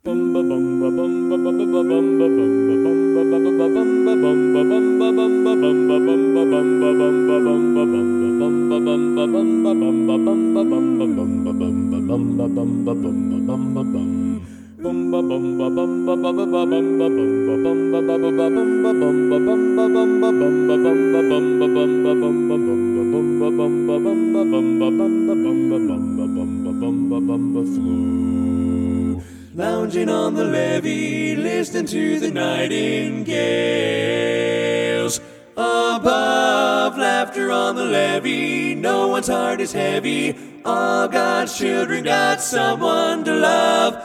Lounging on the levee, listening to the nightingales. Above, laughter on the levee, no one's heart is heavy. All God's children got someone to love.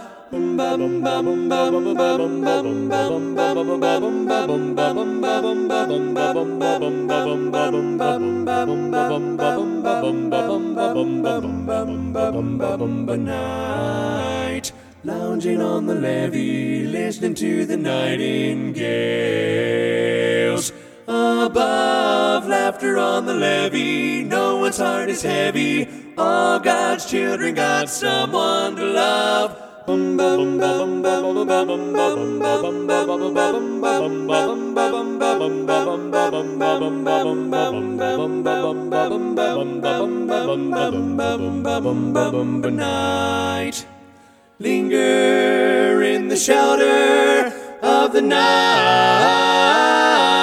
Night. Lounging on the levee, listening to the nightingales. Above, laughter on the levee, no one's heart is heavy. All God's children got someone to love. Night. Linger in the shelter of the night.